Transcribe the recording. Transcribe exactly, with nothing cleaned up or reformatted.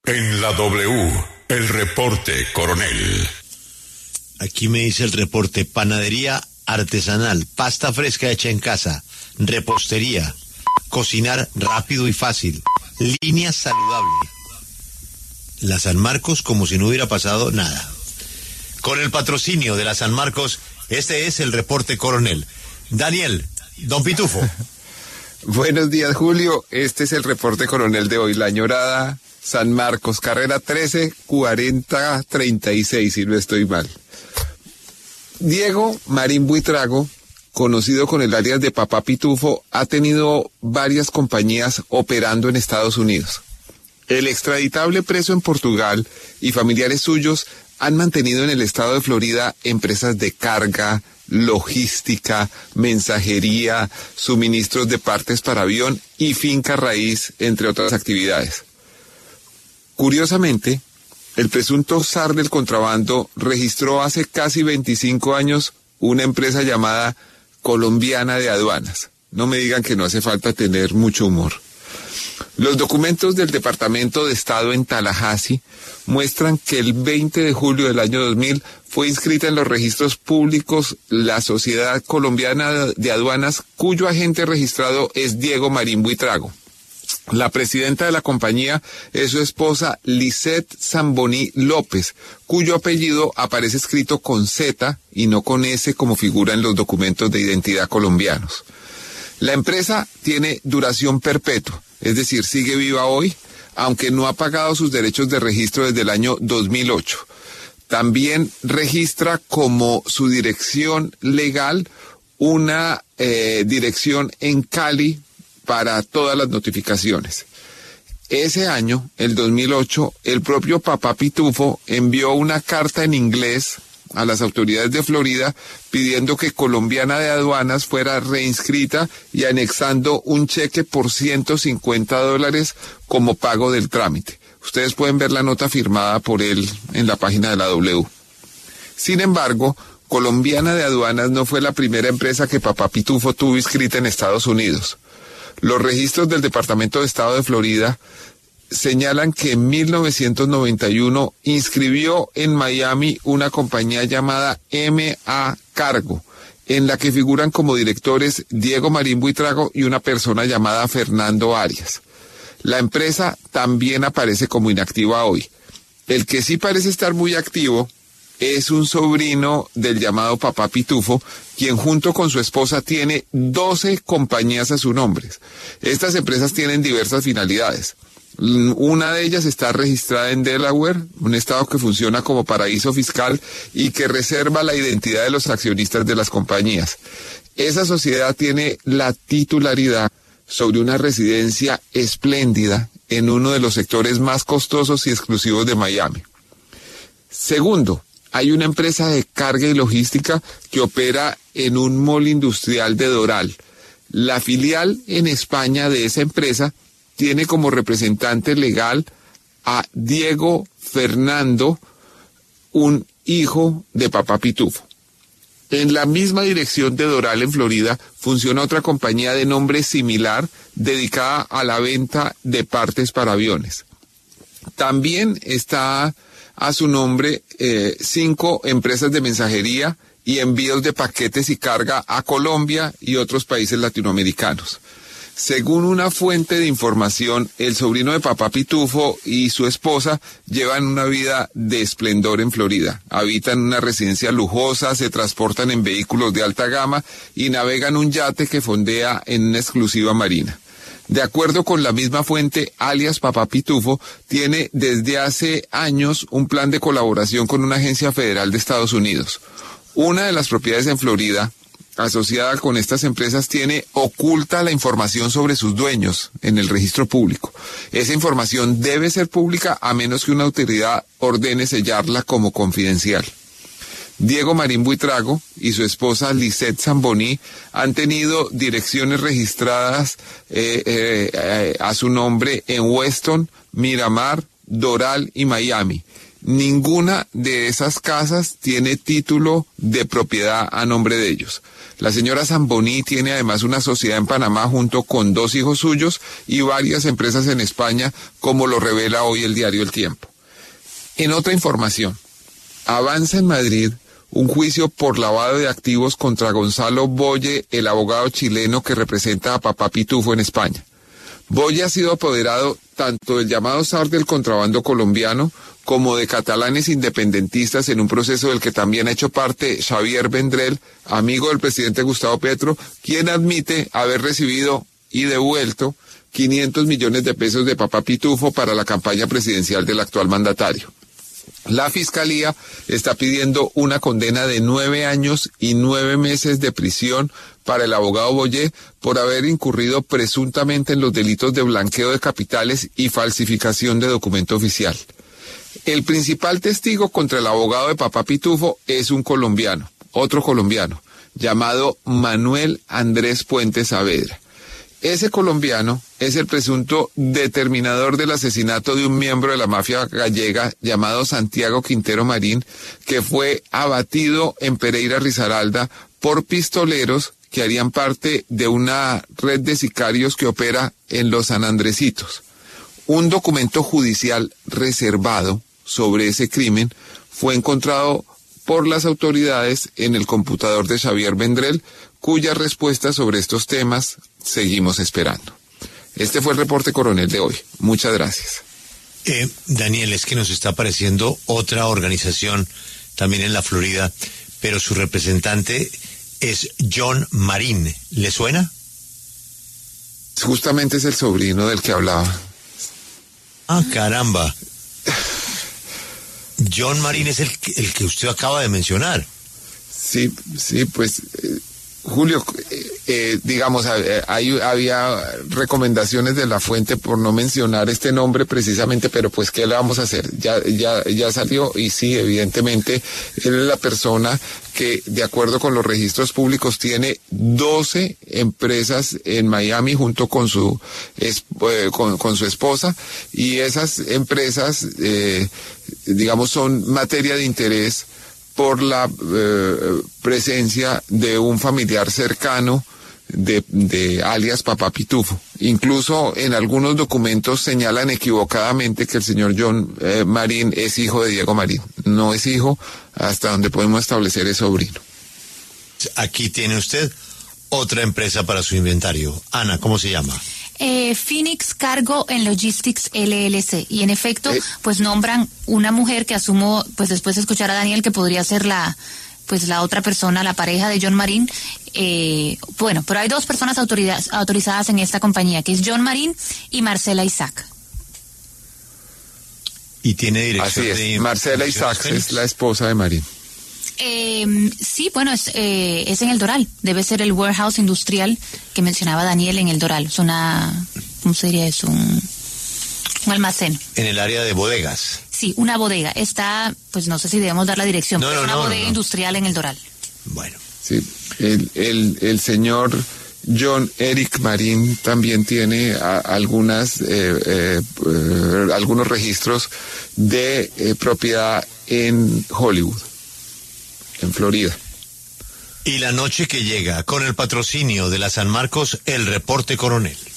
En la W, el reporte coronel. Aquí me dice el reporte: panadería artesanal, pasta fresca hecha en casa, repostería, cocinar rápido y fácil, línea saludable. La San Marcos como si no hubiera pasado nada. Con el patrocinio de la San Marcos, este es el reporte coronel. Daniel, don Pitufo. Buenos días, Julio. Este es el reporte coronel de hoy. La añorada San Marcos, carrera trece cuarenta treinta y seis, si no estoy mal. Diego Marín Buitrago, conocido con el alias de Papá Pitufo, ha tenido varias compañías operando en Estados Unidos. El extraditable preso en Portugal y familiares suyos han mantenido en el estado de Florida empresas de carga, logística, mensajería, suministros de partes para avión y finca raíz, entre otras actividades. Curiosamente, el presunto zar del contrabando registró hace casi veinticinco años una empresa llamada Colombiana de Aduanas. No me digan que no hace falta tener mucho humor. Los documentos del Departamento de Estado en Tallahassee muestran que el veinte de julio del año dos mil fue inscrita en los registros públicos la Sociedad Colombiana de Aduanas, cuyo agente registrado es Diego Marín Buitrago. La presidenta de la compañía es su esposa Lisette Zamboni López, cuyo apellido aparece escrito con Z y no con S como figura en los documentos de identidad colombianos. La empresa tiene duración perpetua, es decir, sigue viva hoy, aunque no ha pagado sus derechos de registro desde el año dos mil ocho. También registra como su dirección legal una eh, dirección en Cali para todas las notificaciones. Ese año, el dos mil ocho, el propio Papá Pitufo envió una carta en inglés a las autoridades de Florida pidiendo que Colombiana de Aduanas fuera reinscrita y anexando un cheque por ciento cincuenta dólares como pago del trámite. Ustedes pueden ver la nota firmada por él en la página de la W. Sin embargo, Colombiana de Aduanas no fue la primera empresa que Papá Pitufo tuvo inscrita en Estados Unidos. Los registros del Departamento de Estado de Florida señalan que en mil novecientos noventa y uno inscribió en Miami una compañía llamada M A Cargo, en la que figuran como directores Diego Marín Buitrago y una persona llamada Fernando Arias. La empresa también aparece como inactiva hoy. El que sí parece estar muy activo es un sobrino del llamado Papá Pitufo, quien junto con su esposa tiene doce compañías a su nombre. Estas empresas tienen diversas finalidades. Una de ellas está registrada en Delaware, un estado que funciona como paraíso fiscal y que reserva la identidad de los accionistas de las compañías. Esa sociedad tiene la titularidad sobre una residencia espléndida en uno de los sectores más costosos y exclusivos de Miami. Segundo, hay una empresa de carga y logística que opera en un mall industrial de Doral. La filial en España de esa empresa tiene como representante legal a Diego Fernando, un hijo de Papá Pitufo. En la misma dirección de Doral, en Florida, funciona otra compañía de nombre similar dedicada a la venta de partes para aviones. También está a su nombre eh, cinco empresas de mensajería y envíos de paquetes y carga a Colombia y otros países latinoamericanos. Según una fuente de información, el sobrino de Papá Pitufo y su esposa llevan una vida de esplendor en Florida. Habitan una residencia lujosa, se transportan en vehículos de alta gama y navegan un yate que fondea en una exclusiva marina. De acuerdo con la misma fuente, alias Papá Pitufo tiene desde hace años un plan de colaboración con una agencia federal de Estados Unidos. Una de las propiedades en Florida asociada con estas empresas tiene oculta la información sobre sus dueños en el registro público. Esa información debe ser pública a menos que una autoridad ordene sellarla como confidencial. Diego Marín Buitrago y su esposa Lisette Zamboni han tenido direcciones registradas eh, eh, eh, a su nombre en Weston, Miramar, Doral y Miami. Ninguna de esas casas tiene título de propiedad a nombre de ellos. La señora Zamboní tiene además una sociedad en Panamá junto con dos hijos suyos y varias empresas en España, como lo revela hoy el diario El Tiempo. En otra información, avanza en Madrid un juicio por lavado de activos contra Gonzalo Boye, el abogado chileno que representa a Papá Pitufo en España. Boye ha sido apoderado tanto del llamado zar del contrabando colombiano como de catalanes independentistas en un proceso del que también ha hecho parte Xavier Vendrell, amigo del presidente Gustavo Petro, quien admite haber recibido y devuelto quinientos millones de pesos de Papá Pitufo para la campaña presidencial del actual mandatario. La Fiscalía está pidiendo una condena de nueve años y nueve meses de prisión para el abogado Boye por haber incurrido presuntamente en los delitos de blanqueo de capitales y falsificación de documento oficial. El principal testigo contra el abogado de Papá Pitufo es un colombiano, otro colombiano, llamado Manuel Andrés Puente Saavedra. Ese colombiano es el presunto determinador del asesinato de un miembro de la mafia gallega llamado Santiago Quintero Marín, que fue abatido en Pereira Risaralda por pistoleros que harían parte de una red de sicarios que opera en los San Andresitos. Un documento judicial reservado sobre ese crimen fue encontrado por las autoridades en el computador de Xavier Vendrell, cuya respuesta sobre estos temas seguimos esperando. Este fue el reporte coronel de hoy. Muchas gracias. Eh, Daniel, es que nos está apareciendo otra organización también en la Florida, pero su representante es John Marín. ¿Le suena? Justamente es el sobrino del que hablaba. Ah, caramba. John Marín es el, el que usted acaba de mencionar. Sí, sí, pues, eh, Julio, eh, eh, digamos, eh, hay, había recomendaciones de la fuente por no mencionar este nombre precisamente, pero pues, ¿qué le vamos a hacer? Ya, ya, ya salió y sí, evidentemente, él es la persona que, de acuerdo con los registros públicos, tiene doce empresas en Miami junto con su, es, eh, con, con su esposa, y esas empresas, eh, digamos, son materia de interés por la eh, presencia de un familiar cercano de, de alias Papá Pitufo. Incluso en algunos documentos señalan equivocadamente que el señor John eh, Marín es hijo de Diego Marín. No es hijo, hasta donde podemos establecer es sobrino. Aquí tiene usted otra empresa para su inventario. Ana, ¿cómo se llama? Eh, Phoenix Cargo and Logistics L L C, y en efecto eh. pues nombran una mujer que asumo, pues después de escuchar a Daniel, que podría ser la pues la otra persona, la pareja de John Marín. Eh, bueno, pero hay dos personas autorizadas en esta compañía, que es John Marín y Marcela Isaac. Y tiene dirección. Así es, de Marcela Isaac es la esposa de Marín. Eh, sí, bueno, es, eh, es en el Doral. Debe ser el warehouse industrial que mencionaba Daniel en el Doral. Es una, ¿cómo se diría eso? Un, un almacén. En el área de bodegas. Sí, una bodega. Está, pues no sé si debemos dar la dirección, no, pero no, es una no, bodega no. industrial en el Doral. Bueno. Sí, el, el, el señor John Eric Marín también tiene a, algunas, eh, eh, eh, algunos registros de eh, propiedad en Hollywood, en Florida. Y la noche que llega, con el patrocinio de la San Marcos, el reporte coronel.